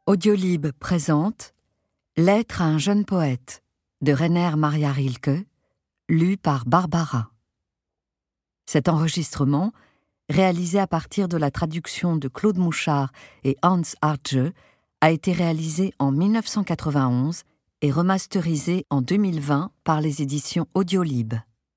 Audiolib présente Lettre à un jeune poète de Rainer Maria Rilke, lu par Barbara. Cet enregistrement, réalisé à partir de la traduction de Claude Mouchard et Hans Hartje, a été réalisé en 1991 et remasterisé en 2020 par les éditions Audiolib.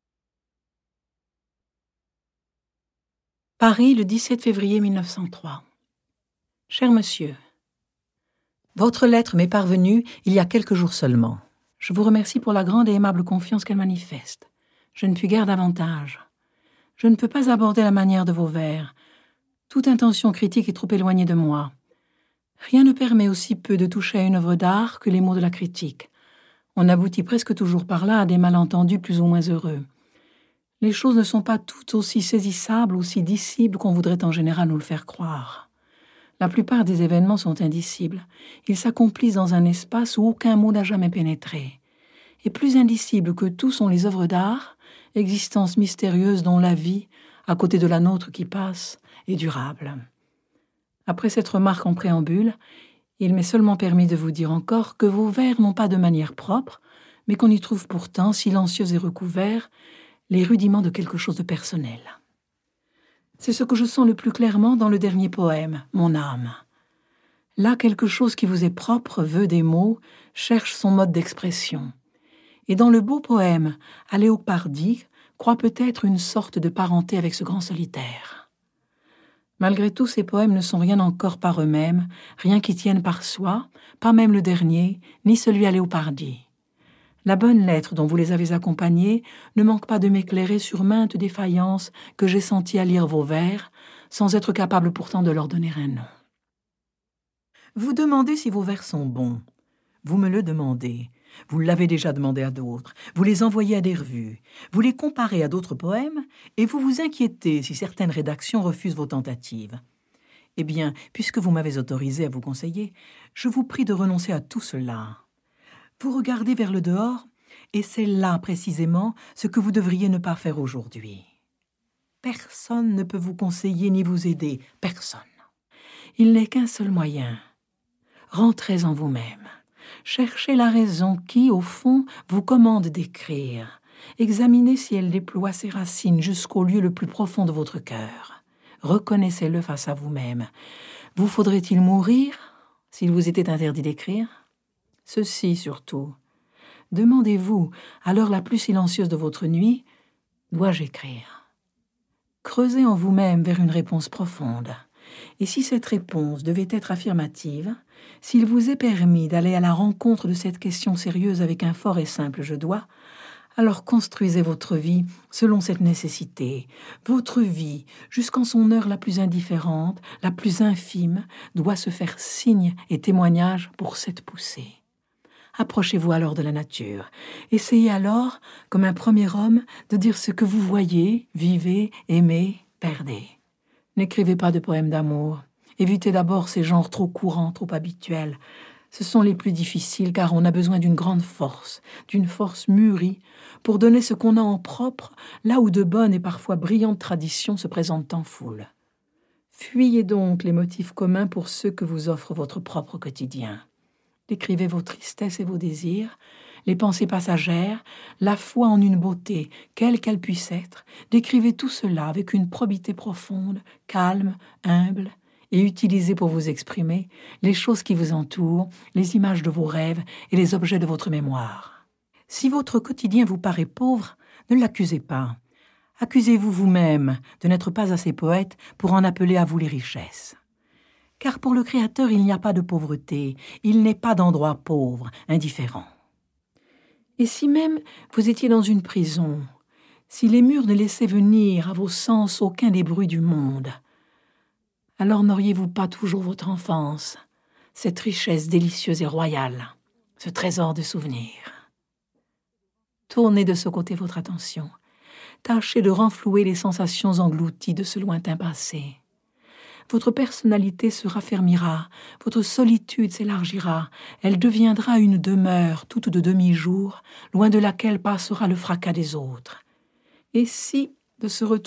Paris, le 17 février 1903. Cher monsieur, votre lettre m'est parvenue il y a quelques jours seulement. Je vous remercie pour la grande et aimable confiance qu'elle manifeste. Je ne puis guère davantage. Je ne peux pas aborder la manière de vos vers. Toute intention critique est trop éloignée de moi. Rien ne permet aussi peu de toucher à une œuvre d'art que les mots de la critique. On aboutit presque toujours par là à des malentendus plus ou moins heureux. Les choses ne sont pas toutes aussi saisissables, aussi dissibles qu'on voudrait en général nous le faire croire. La plupart des événements sont indicibles. Ils s'accomplissent dans un espace où aucun mot n'a jamais pénétré. Et plus indicibles que tout sont les œuvres d'art, existences mystérieuses dont la vie, à côté de la nôtre qui passe, est durable. Après cette remarque en préambule, il m'est seulement permis de vous dire encore que vos vers n'ont pas de manière propre, mais qu'on y trouve pourtant, silencieux et recouverts, les rudiments de quelque chose de personnel. C'est ce que je sens le plus clairement dans le dernier poème, Mon âme. Là, quelque chose qui vous est propre veut des mots, cherche son mode d'expression. Et dans le beau poème, à Léopardi, croit peut-être une sorte de parenté avec ce grand solitaire. Malgré tout, ces poèmes ne sont rien encore par eux-mêmes, rien qui tienne par soi, pas même le dernier, ni celui à Léopardi. La bonne lettre dont vous les avez accompagnés ne manque pas de m'éclairer sur maintes défaillances que j'ai senties à lire vos vers, sans être capable pourtant de leur donner un nom. Vous demandez si vos vers sont bons. Vous me le demandez. Vous l'avez déjà demandé à d'autres. Vous les envoyez à des revues. Vous les comparez à d'autres poèmes et vous vous inquiétez si certaines rédactions refusent vos tentatives. Eh bien, puisque vous m'avez autorisé à vous conseiller, je vous prie de renoncer à tout cela. Vous regardez vers le dehors, et c'est là précisément ce que vous devriez ne pas faire aujourd'hui. Personne ne peut vous conseiller ni vous aider, personne. Il n'est qu'un seul moyen. Rentrez en vous-même. Cherchez la raison qui, au fond, vous commande d'écrire. Examinez si elle déploie ses racines jusqu'au lieu le plus profond de votre cœur. Reconnaissez-le face à vous-même. Vous faudrait-il mourir s'il vous était interdit d'écrire ? Ceci surtout. Demandez-vous, à l'heure la plus silencieuse de votre nuit, dois-je écrire ? Creusez en vous-même vers une réponse profonde. Et si cette réponse devait être affirmative, s'il vous est permis d'aller à la rencontre de cette question sérieuse avec un fort et simple « je dois », alors construisez votre vie selon cette nécessité. Votre vie, jusqu'en son heure la plus indifférente, la plus infime, doit se faire signe et témoignage pour cette poussée. Approchez-vous alors de la nature. Essayez alors, comme un premier homme, de dire ce que vous voyez, vivez, aimez, perdez. N'écrivez pas de poèmes d'amour. Évitez d'abord ces genres trop courants, trop habituels. Ce sont les plus difficiles car on a besoin d'une grande force, d'une force mûrie, pour donner ce qu'on a en propre, là où de bonnes et parfois brillantes traditions se présentent en foule. Fuyez donc les motifs communs pour ceux que vous offre votre propre quotidien. Décrivez vos tristesses et vos désirs, les pensées passagères, la foi en une beauté, quelle qu'elle puisse être. Décrivez tout cela avec une probité profonde, calme, humble, et utilisez pour vous exprimer les choses qui vous entourent, les images de vos rêves et les objets de votre mémoire. Si votre quotidien vous paraît pauvre, ne l'accusez pas. Accusez-vous vous-même de n'être pas assez poète pour en appeler à vous les richesses. Car pour le Créateur, il n'y a pas de pauvreté, il n'est pas d'endroit pauvre, indifférent. Et si même vous étiez dans une prison, si les murs ne laissaient venir à vos sens aucun des bruits du monde, alors n'auriez-vous pas toujours votre enfance, cette richesse délicieuse et royale, ce trésor de souvenirs ? Tournez de ce côté votre attention, tâchez de renflouer les sensations englouties de ce lointain passé. Votre personnalité se raffermira, votre solitude s'élargira, elle deviendra une demeure toute de demi-jour, loin de laquelle passera le fracas des autres. Et si, de ce retour